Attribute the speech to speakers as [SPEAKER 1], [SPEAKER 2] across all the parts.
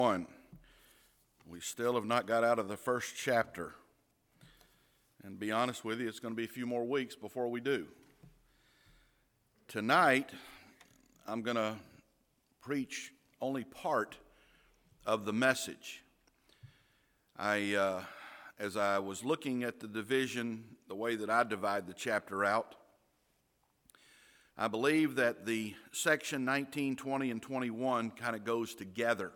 [SPEAKER 1] 1. We still have not got out of the first chapter. And to be honest with you, it's going to be a few more weeks before we do. Tonight, I'm going to preach only part of the message. As I was looking at the division, the way that I divide the chapter out, I believe that the section 19, 20, and 21 kind of goes together.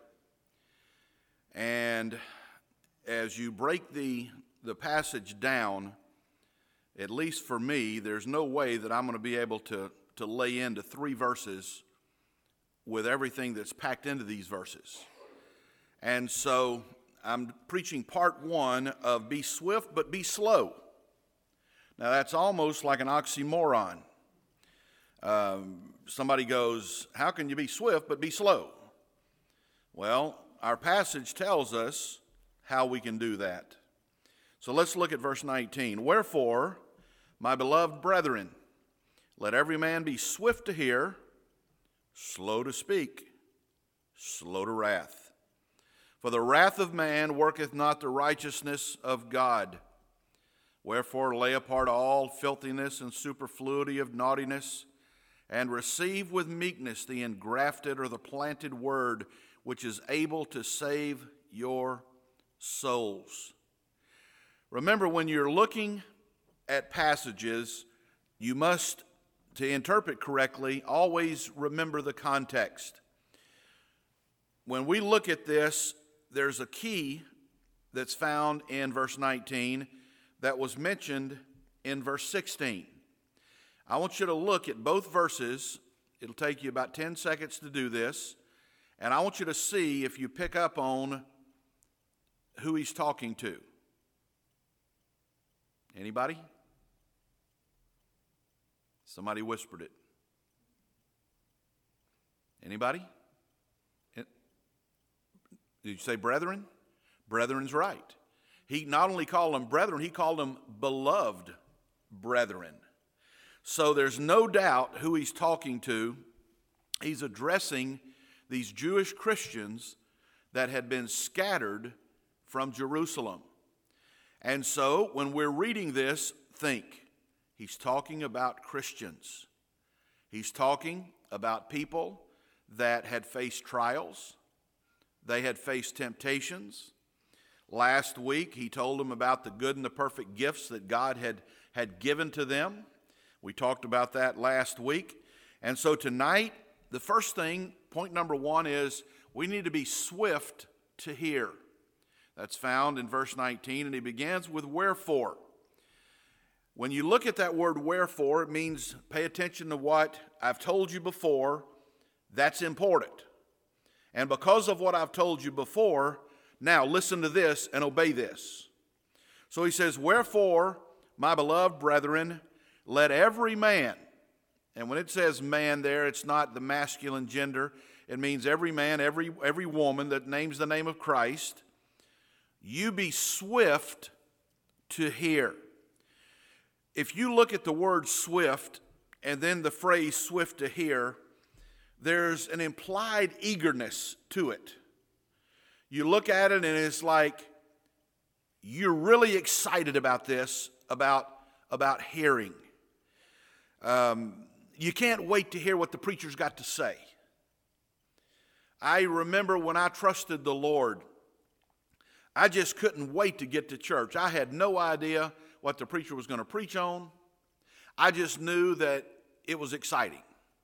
[SPEAKER 1] And as you break the passage down, at least for me, there's no way that I'm going to be able to lay into 3 verses with everything that's packed into these verses. And so I'm preaching part 1 of be swift but be slow. Now that's almost like an oxymoron. Somebody goes, how can you be swift but be slow? Well, our passage tells us how we can do that. So let's look at verse 19. Wherefore, my beloved brethren, let every man be swift to hear, slow to speak, slow to wrath. For the wrath of man worketh not the righteousness of God. Wherefore lay apart all filthiness and superfluity of naughtiness, and receive with meekness the engrafted or the planted word, which is able to save your souls. Remember, when you're looking at passages, you must, to interpret correctly, always remember the context. When we look at this, there's a key that's found in verse 19 that was mentioned in verse 16. I want you to look at both verses. It'll take you about 10 seconds to do this. And I want you to see if you pick up on who he's talking to. Anybody? Somebody whispered it. Anybody? Did you say brethren? Brethren's right. He not only called them brethren, he called them beloved brethren. So there's no doubt who he's talking to. He's addressing these Jewish Christians that had been scattered from Jerusalem. And so when we're reading this, think, he's talking about Christians. He's talking about people that had faced trials. They had faced temptations. Last week, he told them about the good and the perfect gifts that God had given to them. We talked about that last week. And so tonight, the first thing, point number 1 is we need to be swift to hear. That's found in verse 19, and he begins with wherefore. When you look at that word wherefore, it means pay attention to what I've told you before. That's important. And because of what I've told you before, now listen to this and obey this. So he says, wherefore, my beloved brethren, let every man, and when it says man there, it's not the masculine gender. It means every man, every woman that names the name of Christ. You be swift to hear. If you look at the word swift and then the phrase swift to hear, there's an implied eagerness to it. You look at it and it's like you're really excited about this, about hearing. You can't wait to hear what the preacher's got to say. I remember when I trusted the Lord, I just couldn't wait to get to church. I had no idea what the preacher was going to preach on. I just knew that it was exciting.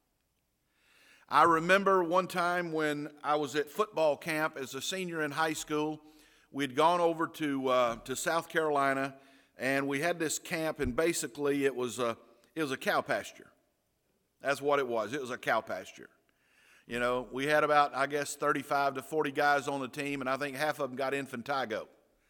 [SPEAKER 1] I remember one time when I was at football camp as a senior in high school. We'd gone over to South Carolina, and we had this camp, and basically it was a cow pasture. That's what it was. It was a cow pasture. You know, we had about, 35 to 40 guys on the team, and I think half of them got infantigo.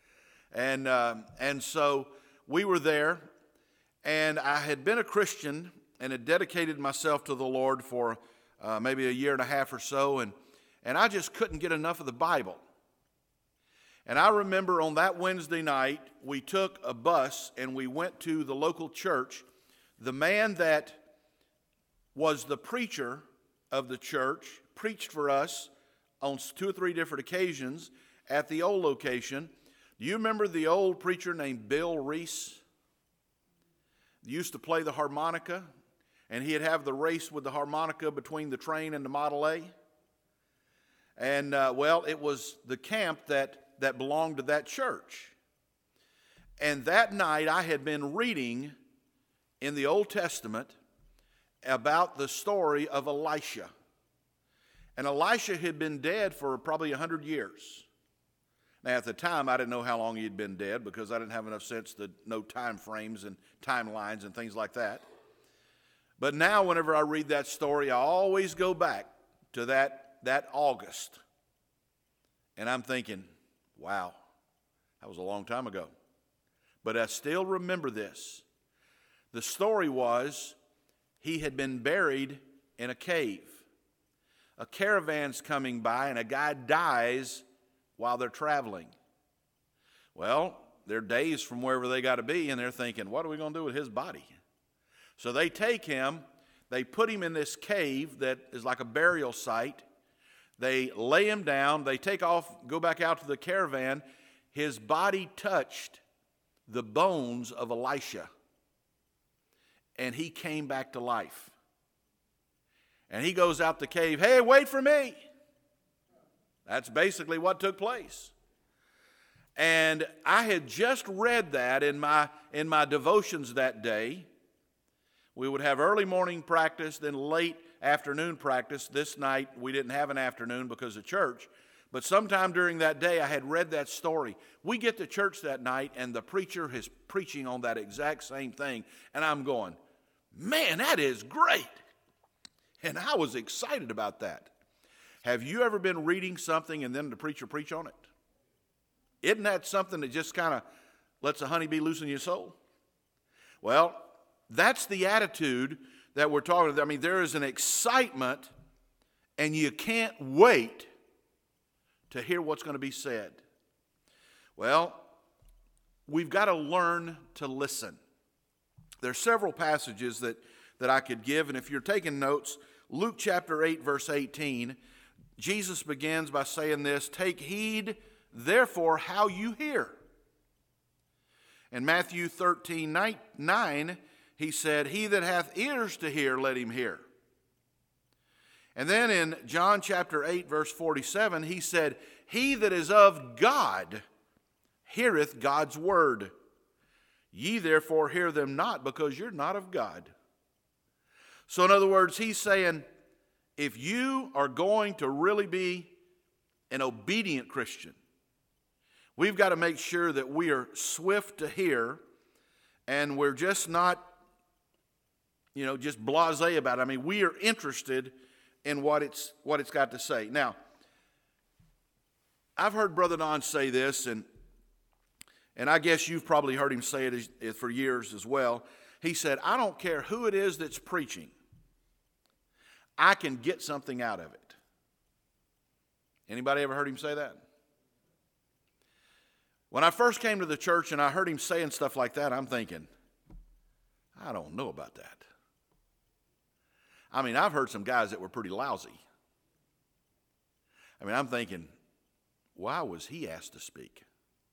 [SPEAKER 1] And so we were there, and I had been a Christian and had dedicated myself to the Lord for maybe a year and a half or so, and I just couldn't get enough of the Bible. And I remember on that Wednesday night, we took a bus and we went to the local church. The man that was the preacher of the church preached for us on 2 or 3 different occasions at the old location. Do you remember the old preacher named Bill Reese? He used to play the harmonica, and he'd have the race with the harmonica between the train and the Model A. And, it was the camp that belonged to that church. And that night I had been reading in the Old Testament about the story of Elisha. And Elisha had been dead for probably 100 years. Now, at the time, I didn't know how long he'd been dead because I didn't have enough sense to know time frames and timelines and things like that. But now, whenever I read that story, I always go back to that August. And I'm thinking, wow, that was a long time ago. But I still remember this. The story was he had been buried in a cave. A caravan's coming by and a guy dies while they're traveling. Well, they're days from wherever they got to be, and they're thinking, what are we going to do with his body? So they take him, they put him in this cave that is like a burial site. They lay him down, they take off, go back out to the caravan. His body touched the bones of Elisha, and he came back to life. And he goes out the cave, hey, wait for me. That's basically what took place. And I had just read that in my devotions that day. We would have early morning practice, then late afternoon practice. This night we didn't have an afternoon because of church. But sometime during that day I had read that story. We get to church that night and the preacher is preaching on that exact same thing. And I'm going, man, that is great. And I was excited about that. Have you ever been reading something and then the preacher preach on it? Isn't that something that just kind of lets a honeybee loose in your soul? Well, that's the attitude that we're talking about. I mean, there is an excitement, and you can't wait to hear what's going to be said. Well, we've got to learn to listen. There are several passages that I could give, and if you're taking notes, Luke chapter 8, verse 18, Jesus begins by saying this, take heed, therefore, how you hear. In Matthew 13:9, he said, he that hath ears to hear, let him hear. And then in John chapter 8, verse 47, he said, he that is of God heareth God's word. Ye therefore hear them not, because you're not of God. So in other words, he's saying, if you are going to really be an obedient Christian, we've got to make sure that we are swift to hear and we're just not, just blasé about it. I mean, we are interested in what it's got to say. Now, I've heard Brother Don say this, and I guess you've probably heard him say it for years as well. He said, I don't care who it is that's preaching. I can get something out of it. Anybody ever heard him say that? When I first came to the church and I heard him saying stuff like that, I'm thinking, I don't know about that. I mean, I've heard some guys that were pretty lousy. I mean, I'm thinking, why was he asked to speak?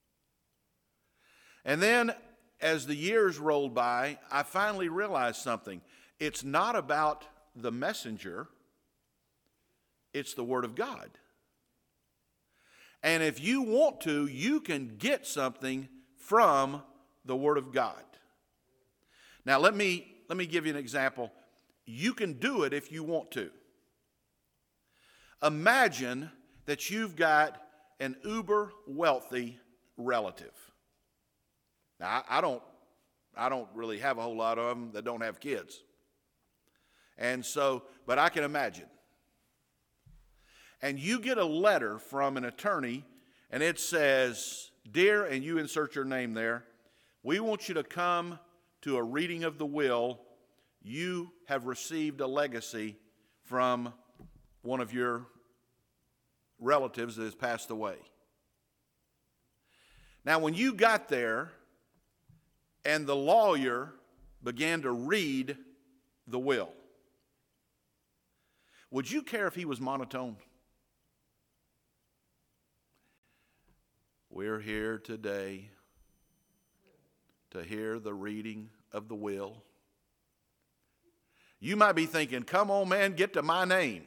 [SPEAKER 1] And then as the years rolled by, I finally realized something. It's not about the messenger, it's the Word of God. And if you want to, you can get something from the Word of God. Now, let me give you an example. You can do it if you want to. Imagine that you've got an uber wealthy relative. Now, I don't really have a whole lot of them that don't have kids. And so, but I can imagine. And you get a letter from an attorney, and it says, dear, and you insert your name there, we want you to come to a reading of the will. You have received a legacy from one of your relatives that has passed away. Now, when you got there and the lawyer began to read the will, would you care if he was monotone? We're here today to hear the reading of the will. You might be thinking, come on, man, get to my name.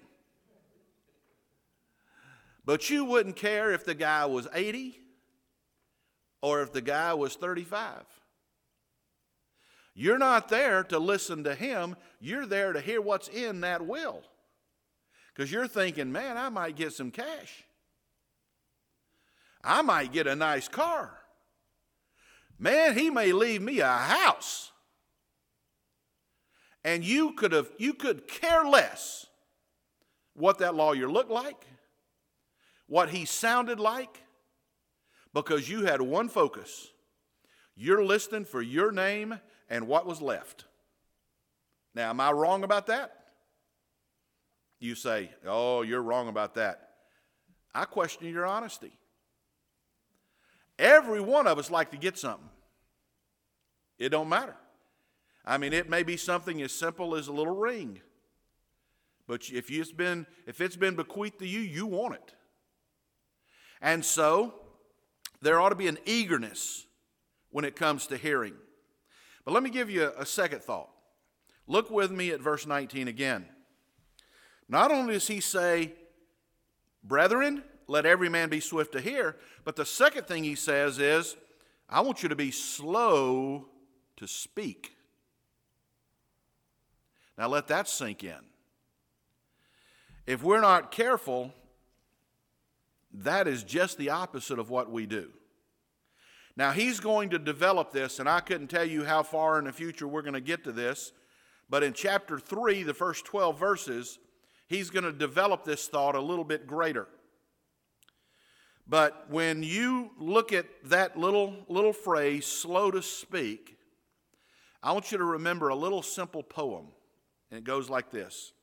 [SPEAKER 1] But you wouldn't care if the guy was 80 or if the guy was 35. You're not there to listen to him. You're there to hear what's in that will. Because you're thinking, man, I might get some cash. I might get a nice car. Man, he may leave me a house. And you could care less what that lawyer looked like, what he sounded like, because you had one focus. You're listening for your name and what was left. Now, am I wrong about that? You say, oh, you're wrong about that. I question your honesty. Every one of us like to get something. It don't matter. I mean, it may be something as simple as a little ring. But if it's been bequeathed to you, you want it. And so, there ought to be an eagerness when it comes to hearing. But let me give you a second thought. Look with me at verse 19 again. Not only does he say, brethren, let every man be swift to hear, but the second thing he says is, I want you to be slow to speak. Now let that sink in. If we're not careful, that is just the opposite of what we do. Now he's going to develop this, and I couldn't tell you how far in the future we're going to get to this, but in chapter 3, the first 12 verses, he's going to develop this thought a little bit greater. But when you look at that little phrase, slow to speak, I want you to remember a little simple poem. And it goes like this.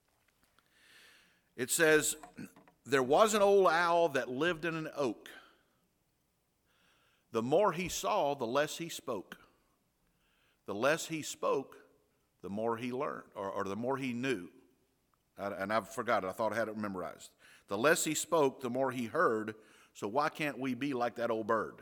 [SPEAKER 1] It says, there was an old owl that lived in an oak. The more he saw, the less he spoke. The less he spoke, the more he learned, or the more he knew. And I've forgot it. I thought I had it memorized. The less he spoke, the more he heard. So why can't we be like that old bird?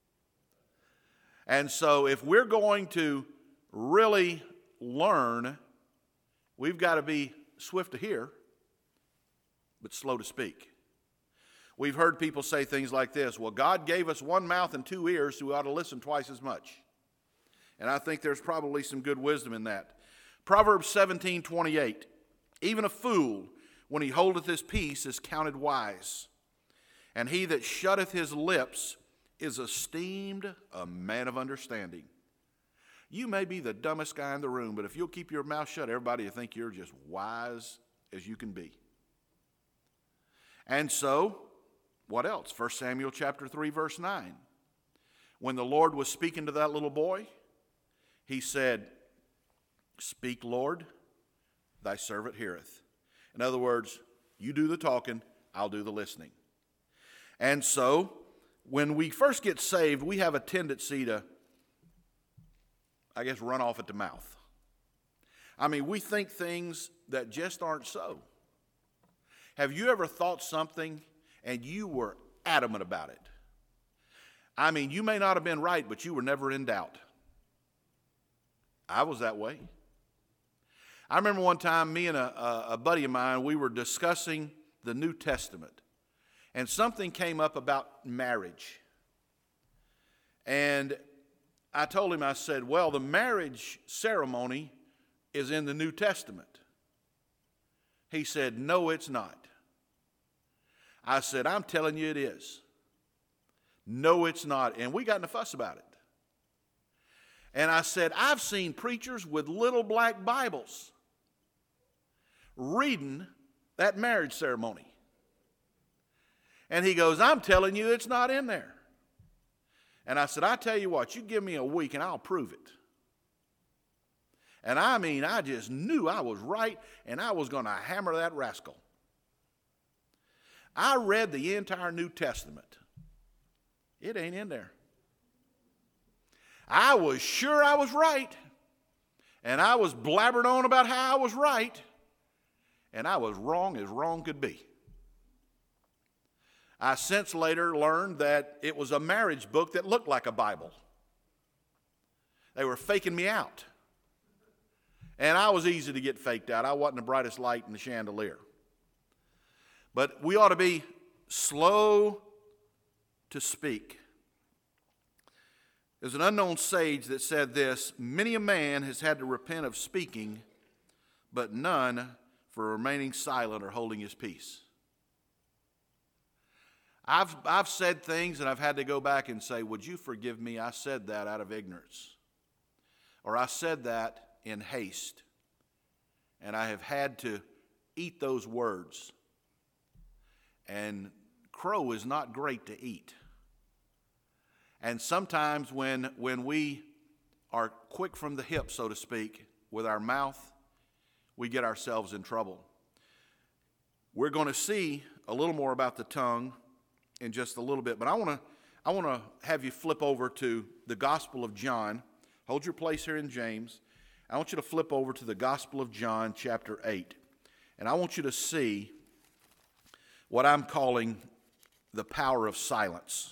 [SPEAKER 1] And so if we're going to really learn, we've got to be swift to hear, but slow to speak. We've heard people say things like this, well, God gave us one mouth and two ears, so we ought to listen twice as much. And I think there's probably some good wisdom in that. Proverbs 17:28, even a fool, when he holdeth his peace, is counted wise. And he that shutteth his lips is esteemed a man of understanding. You may be the dumbest guy in the room, but if you'll keep your mouth shut, everybody will think you're just wise as you can be. And so, what else? 1 Samuel chapter 3, verse 9. When the Lord was speaking to that little boy, he said, speak, Lord, thy servant heareth. In other words, you do the talking, I'll do the listening. And so, when we first get saved, we have a tendency to, run off at the mouth. I mean, we think things that just aren't so. Have you ever thought something and you were adamant about it? I mean, you may not have been right, but you were never in doubt. I was that way. I remember one time, me and a buddy of mine, we were discussing the New Testament. And something came up about marriage. And I told him, I said, well, the marriage ceremony is in the New Testament. He said, no, it's not. I said, I'm telling you it is. No, it's not. And we got in a fuss about it. And I said, I've seen preachers with little black Bibles reading that marriage ceremony. And he goes, I'm telling you it's not in there. And I said, I tell you what, you give me a week and I'll prove it. And I mean, I just knew I was right and I was going to hammer that rascal. I read the entire New Testament. It ain't in there. I was sure I was right. And I was blabbering on about how I was right. And I was wrong as wrong could be. I since later learned that it was a marriage book that looked like a Bible. They were faking me out. And I was easy to get faked out. I wasn't the brightest light in the chandelier. But we ought to be slow to speak. There's an unknown sage that said this: many a man has had to repent of speaking, but none for remaining silent or holding his peace. I've said things and I've had to go back and say, would you forgive me? I said that out of ignorance. Or I said that in haste. And I have had to eat those words. And crow is not great to eat. And sometimes when we are quick from the hip, so to speak, with our mouth, we get ourselves in trouble. We're going to see a little more about the tongue in just a little bit, but I want to have you flip over to the Gospel of John. Hold your place here in James. I want you to flip over to the Gospel of John, chapter 8. And I want you to see what I'm calling the power of silence.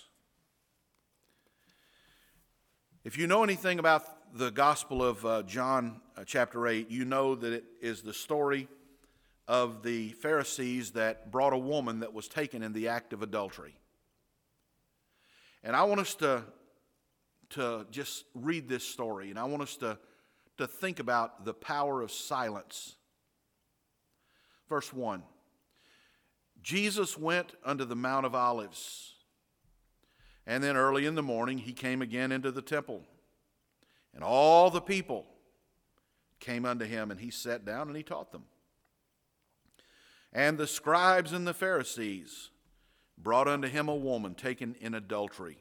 [SPEAKER 1] If you know anything about the Gospel of John, chapter 8, you know that it is the story of the Pharisees that brought a woman that was taken in the act of adultery. And I want us to just read this story, and I want us to think about the power of silence. Verse 1. Jesus went unto the Mount of Olives, and then early in the morning he came again into the temple. And all the people came unto him, and he sat down and he taught them. And the scribes and the Pharisees brought unto him a woman taken in adultery.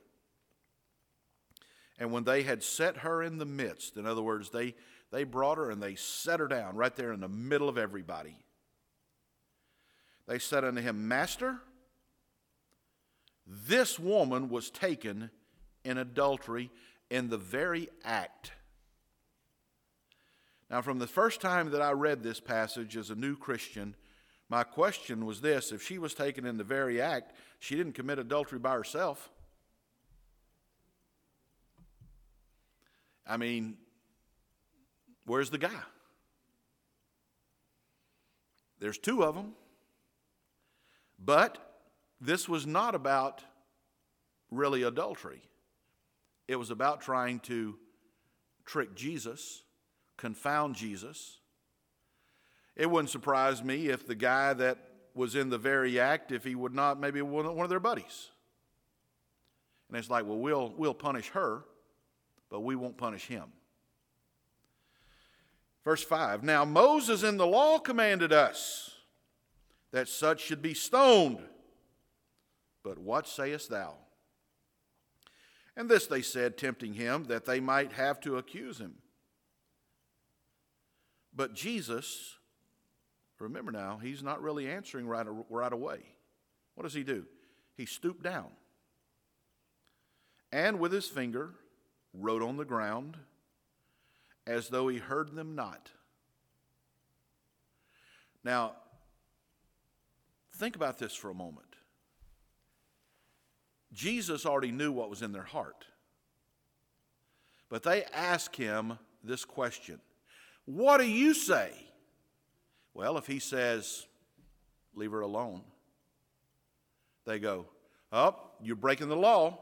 [SPEAKER 1] And when they had set her in the midst, in other words, they brought her and they set her down right there in the middle of everybody. They said unto him, Master, this woman was taken in adultery in the very act. Now, from the first time that I read this passage as a new Christian, my question was this: if she was taken in the very act, she didn't commit adultery by herself. I mean, where's the guy? There's two of them. But this was not about really adultery. It was about trying to trick Jesus, confound Jesus. It wouldn't surprise me if the guy that was in the very act, if he would not, maybe one of their buddies. And it's like, well, we'll punish her, but we won't punish him. Verse 5, Now Moses in the law commanded us that such should be stoned. But what sayest thou? And this they said, tempting him, that they might have to accuse him. But Jesus, remember now, he's not really answering right away. What does he do? He stooped down and with his finger wrote on the ground as though he heard them not. Now, think about this for a moment. Jesus already knew what was in their heart. But they ask him this question: What do you say? Well, if he says, leave her alone, they go, oh, you're breaking the law.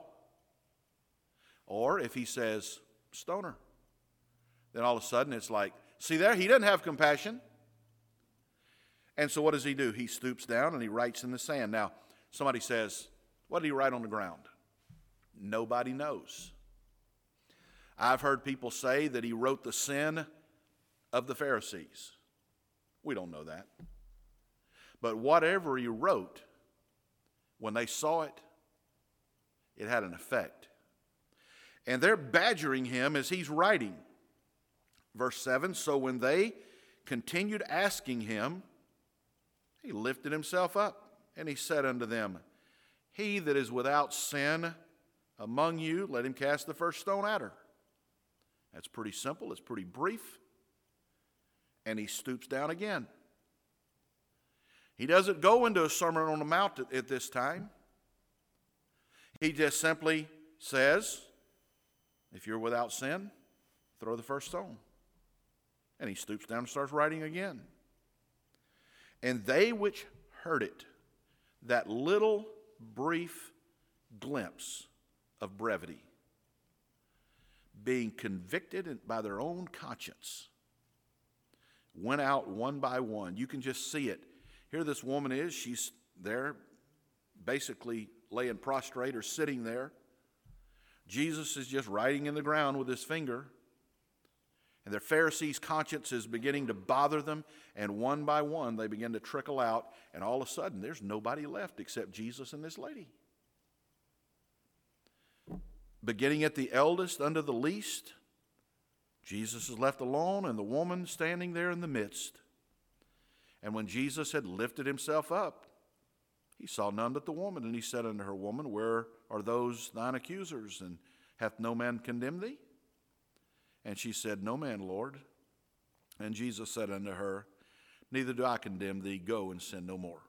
[SPEAKER 1] Or if he says, stone her, then all of a sudden it's like, see there, he doesn't have compassion. And so what does he do? He stoops down and he writes in the sand. Now, somebody says, what did he write on the ground? Nobody knows. I've heard people say that he wrote the sin of the Pharisees. We don't know that. But whatever he wrote, when they saw it, it had an effect. And they're badgering him as he's writing. Verse 7, So when they continued asking him, he lifted himself up, and he said unto them, He that is without sin among you, let him cast the first stone at her. That's pretty simple. It's pretty brief. And he stoops down again. He doesn't go into a Sermon on the Mount at this time. He just simply says, if you're without sin, throw the first stone. And he stoops down and starts writing again. And they which heard it, that little brief glimpse of brevity, being convicted by their own conscience, went out one by one. You can just see it. Here this woman is. She's there basically laying prostrate or sitting there. Jesus is just writing in the ground with his finger. And the Pharisees' conscience is beginning to bother them. And one by one, they begin to trickle out. And all of a sudden, there's nobody left except Jesus and this lady. Beginning at the eldest unto the least, Jesus is left alone and the woman standing there in the midst. And when Jesus had lifted himself up, he saw none but the woman. And he said unto her, Woman, where are those thine accusers? And hath no man condemned thee? And she said, No man, Lord. And Jesus said unto her, Neither do I condemn thee. Go and sin no more.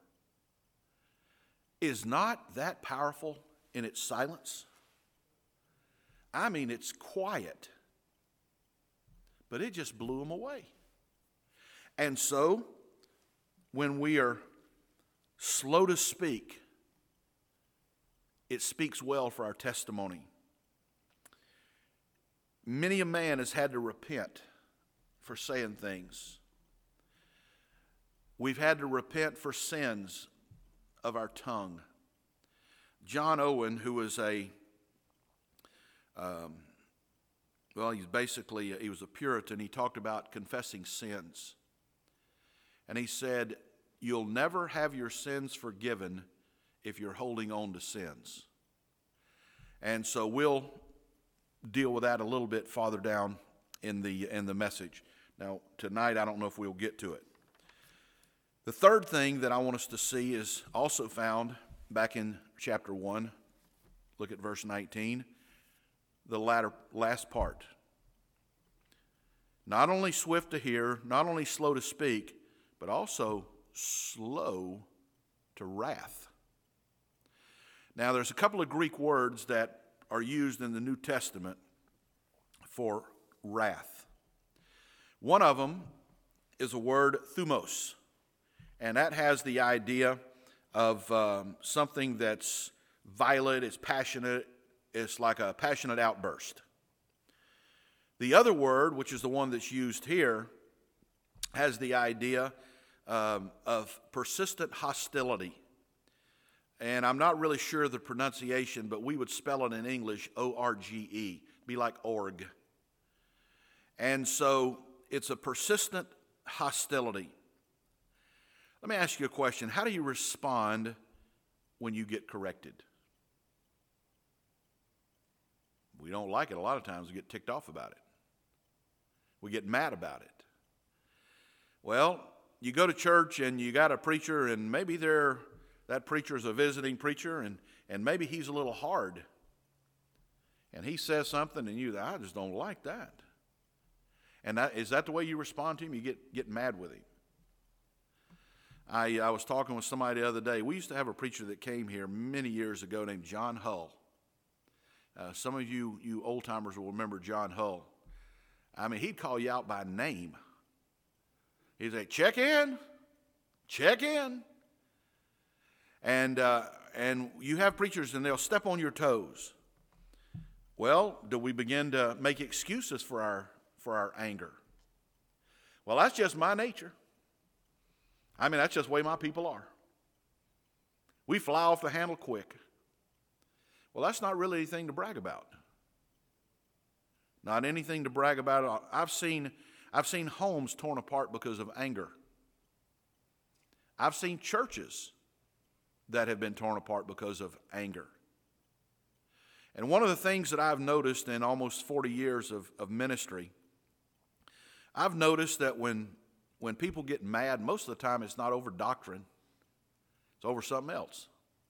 [SPEAKER 1] Is not that powerful in its silence? I mean, it's quiet. But it just blew them away. And so, when we are slow to speak, it speaks well for our testimony. Many a man has had to repent for saying things. We've had to repent for sins of our tongue. John Owen, who was he was a Puritan. He talked about confessing sins. And he said, you'll never have your sins forgiven if you're holding on to sins. And so we'll deal with that a little bit farther down in the message. Now, tonight, I don't know if we'll get to it. The third thing that I want us to see is also found back in chapter 1. Look at verse 19. The last part. Not only swift to hear, not only slow to speak, but also slow to wrath. Now, there's a couple of Greek words that are used in the New Testament for wrath. One of them is a word thumos, and that has the idea of something that's violent, it's passionate, it's like a passionate outburst. The other word, which is the one that's used here, has the idea of persistent hostility. And I'm not really sure of the pronunciation, but we would spell it in English, O-R-G-E, be like org. And so it's a persistent hostility. Let me ask you a question. How do you respond when you get corrected? We don't like it a lot of times. We get ticked off about it. We get mad about it. Well, you go to church and you got a preacher, and maybe that preacher is a visiting preacher, and maybe he's a little hard. And he says something, and I just don't like that. And is that the way you respond to him? You get mad with him. I was talking with somebody the other day. We used to have a preacher that came here many years ago named John Hull. Some of you old-timers will remember John Hull. I mean, he'd call you out by name. He'd say, check in. And you have preachers, and they'll step on your toes. Well, do we begin to make excuses for our anger? Well, that's just my nature. I mean, that's just the way my people are. We fly off the handle quick. Well, that's not really anything to brag about. Not anything to brag about. I've seen homes torn apart because of anger. I've seen churches that have been torn apart because of anger. And one of the things that I've noticed in almost 40 years of ministry, I've noticed that when people get mad, most of the time it's not over doctrine. It's over something else.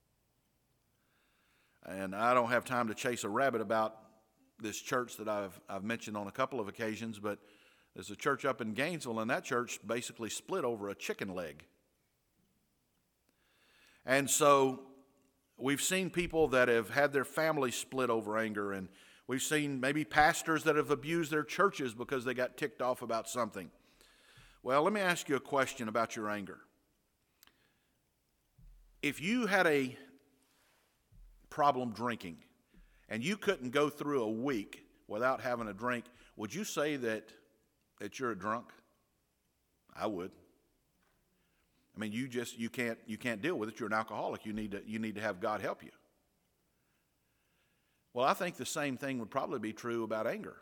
[SPEAKER 1] And I don't have time to chase a rabbit about this church that I've mentioned on a couple of occasions, but there's a church up in Gainesville, and that church basically split over a chicken leg. And so We've seen people that have had their families split over anger, and we've seen maybe pastors that have abused their churches because they got ticked off about something. Well, let me ask you a question about your anger. If you had a problem drinking and you couldn't go through a week without having a drink, would you say that you're a drunk? I would. I mean, you can't deal with it. You're an alcoholic. You need to have God help you. Well, I think the same thing would probably be true about anger.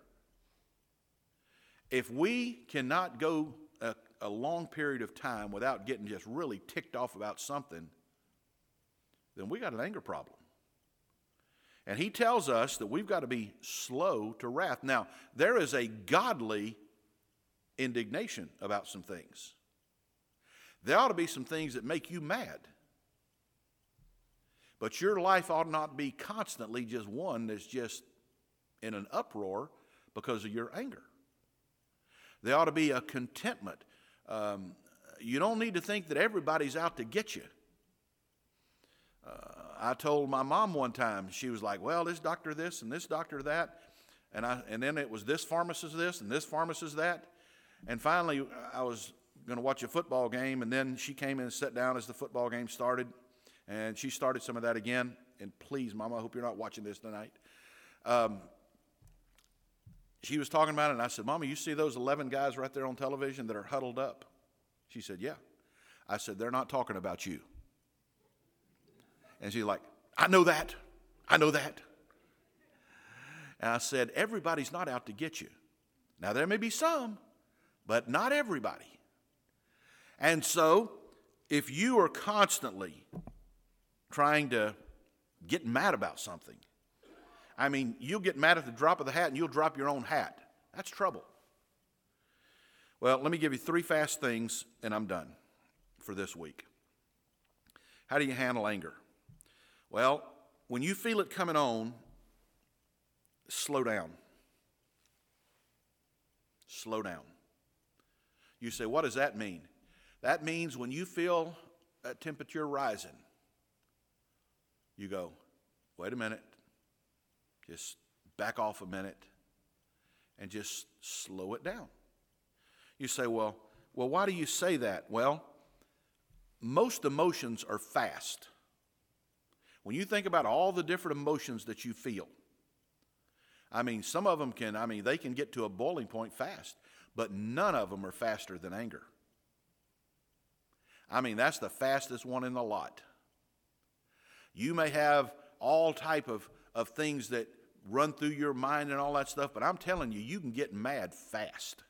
[SPEAKER 1] If we cannot go a long period of time without getting just really ticked off about something, then we got an anger problem. And he tells us that we've got to be slow to wrath. Now, there is a godly indignation about some things. There ought to be some things that make you mad. But your life ought not be constantly just one that's just in an uproar because of your anger. There ought to be a contentment. You don't need to think that everybody's out to get you. I told my mom one time, she was like, well, this doctor this and this doctor that. And then it was this pharmacist this and this pharmacist that. And finally, I was going to watch a football game, and then she came in and sat down as the football game started. And she started some of that again. And please, Mama, I hope you're not watching this tonight. She was talking about it, and I said, Mama, you see those 11 guys right there on television that are huddled up? She said, yeah. I said, they're not talking about you. And she's like, I know that. I know that. And I said, everybody's not out to get you. Now, there may be some, but not everybody. And so, if you are constantly trying to get mad about something, I mean, you'll get mad at the drop of the hat and you'll drop your own hat. That's trouble. Well, let me give you 3 fast things and I'm done for this week. How do you handle anger? Well, when you feel it coming on, slow down. Slow down. You say, what does that mean? That means when you feel that temperature rising, you go, wait a minute, just back off a minute and just slow it down. You say, well, why do you say that? Well, most emotions are fast. When you think about all the different emotions that you feel, I mean, some of them they can get to a boiling point fast, but none of them are faster than anger. I mean, that's the fastest one in the lot. You may have all type of things that run through your mind and all that stuff, but I'm telling you, you can get mad fast.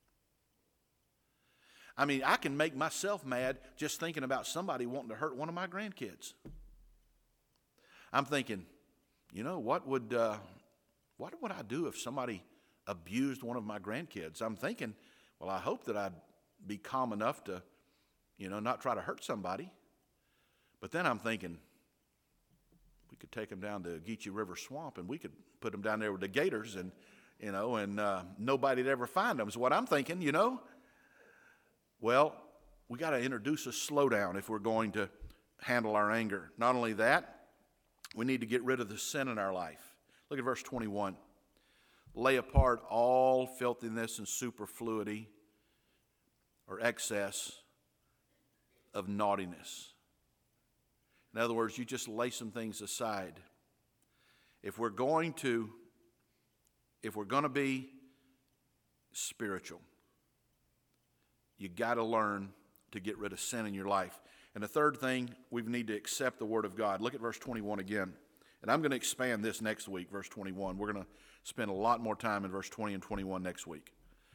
[SPEAKER 1] I mean, I can make myself mad just thinking about somebody wanting to hurt one of my grandkids. I'm thinking, you know, what would I do if somebody abused one of my grandkids? I'm thinking, well, I hope that I'd be calm enough to, not try to hurt somebody. But then I'm thinking, we could take them down to Geechee River Swamp and we could put them down there with the gators and nobody'd ever find them is what I'm thinking, Well, we got to introduce a slowdown if we're going to handle our anger. Not only that, we need to get rid of the sin in our life. Look at verse 21. Lay apart all filthiness and superfluity or excess of naughtiness. In other words, you just lay some things aside. If we're going to be spiritual, you got to learn to get rid of sin in your life. And the third thing, we need to accept the Word of God. Look at verse 21 again. And I'm going to expand this next week, verse 21. We're going to spend a lot more time in verse 20 and 21 next week.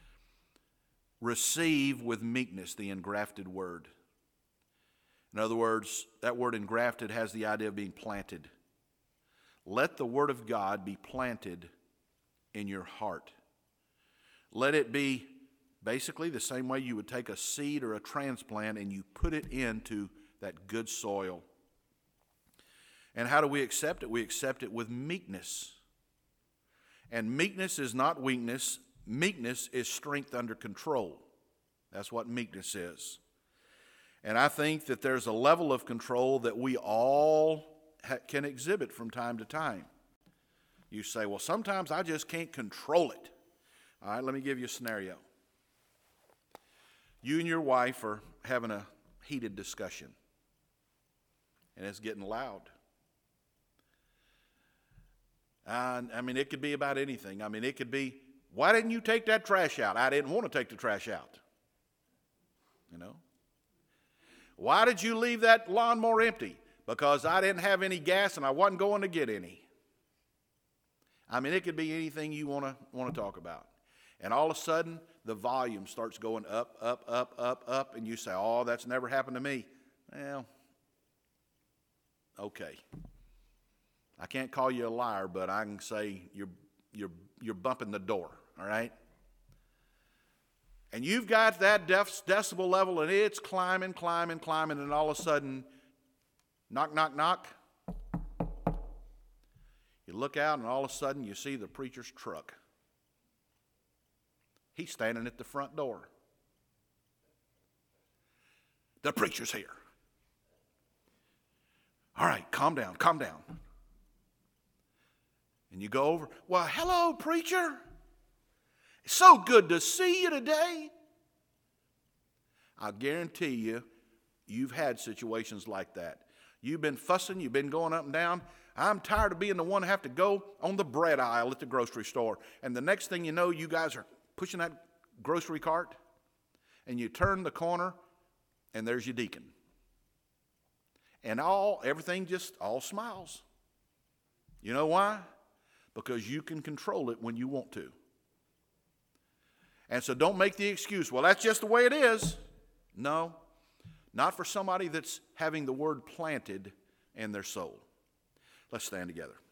[SPEAKER 1] Receive with meekness the engrafted Word. In other words, that word engrafted has the idea of being planted. Let the Word of God be planted in your heart. Let it be basically the same way you would take a seed or a transplant and you put it into that good soil. And how do we accept it? We accept it with meekness. And meekness is not weakness. Meekness is strength under control. That's what meekness is. And I think that there's a level of control that we all can exhibit from time to time. You say, well, sometimes I just can't control it. All right, let me give you a scenario. You and your wife are having a heated discussion, and it's getting loud. I mean, it could be about anything. I mean, it could be, why didn't you take that trash out? I didn't want to take the trash out. You know? Why did you leave that lawnmower empty? Because I didn't have any gas and I wasn't going to get any. I mean, it could be anything you want to talk about. And all of a sudden, the volume starts going up, up, up, up, up, and you say, oh, that's never happened to me. Well, okay. I can't call you a liar, but I can say you're bumping the door, all right? And you've got that decibel level, and it's climbing, climbing, climbing, and all of a sudden, knock, knock, knock. You look out, and all of a sudden, you see the preacher's truck. He's standing at the front door. The preacher's here. All right, calm down, calm down. And you go over, well, hello, preacher. It's so good to see you today. I guarantee you, you've had situations like that. You've been fussing, you've been going up and down. I'm tired of being the one to have to go on the bread aisle at the grocery store. And the next thing you know, you guys are pushing that grocery cart, and you turn the corner, and there's your deacon. And everything just all smiles. You know why? Because you can control it when you want to. And so don't make the excuse, well, that's just the way it is. No, not for somebody that's having the word planted in their soul. Let's stand together.